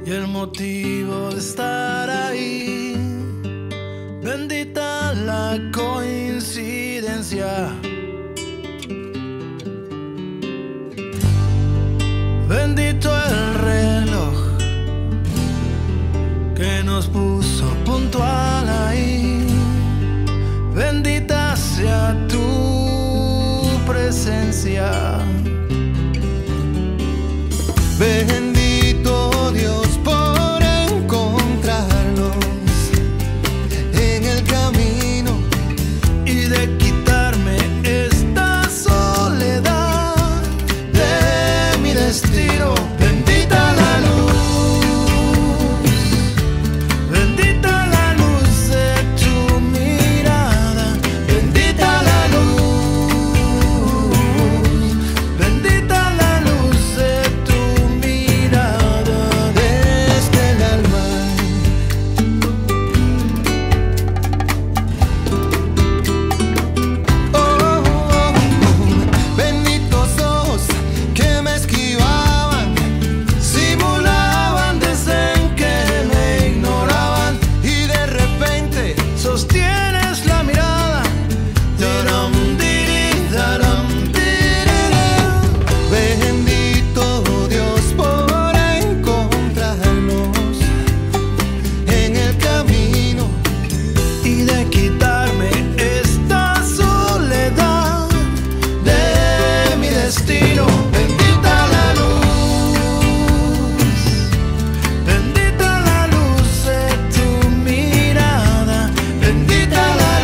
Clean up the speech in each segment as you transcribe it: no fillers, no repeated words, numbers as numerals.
y el motivo de estar ahí. Bendita la coincidencia, bendito el reloj que nos puso puntual ahí. Bendita sea tu presencia. Bendito Dios por encontrarnos en el camino Y de quitarme esta soledad de mi destino. Bendita la luz, bendita la luz de tu mirada. Bendita la luz, bendita la luz de tu mirada. desde el alma. Oh, oh, oh. Benditos ojos que me esquivaban, Simulaban, dicen que me ignoraban, y de repente sostienes la mirada. Daram, diri, daram, dirira. bendito Dios por encontrarnos en el camino Y de quitarme esta soledad de mi destino. Bendita la luz, bendita la luz de tu mirada. Bendita la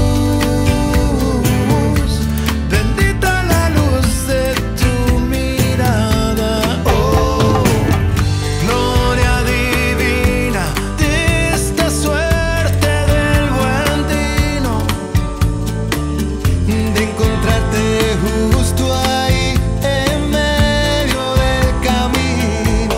luz, bendita la luz de tu mirada. Oh, gloria divina de esta suerte del buen tino, de encontrarte justo ahí en medio del camino.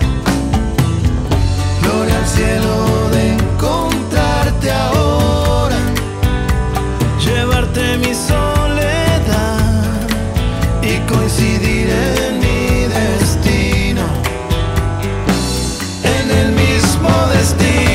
gloria al cielo de encontrarte ahora, llevarte mi soledad y coincidir en mi destino, en el mismo destino.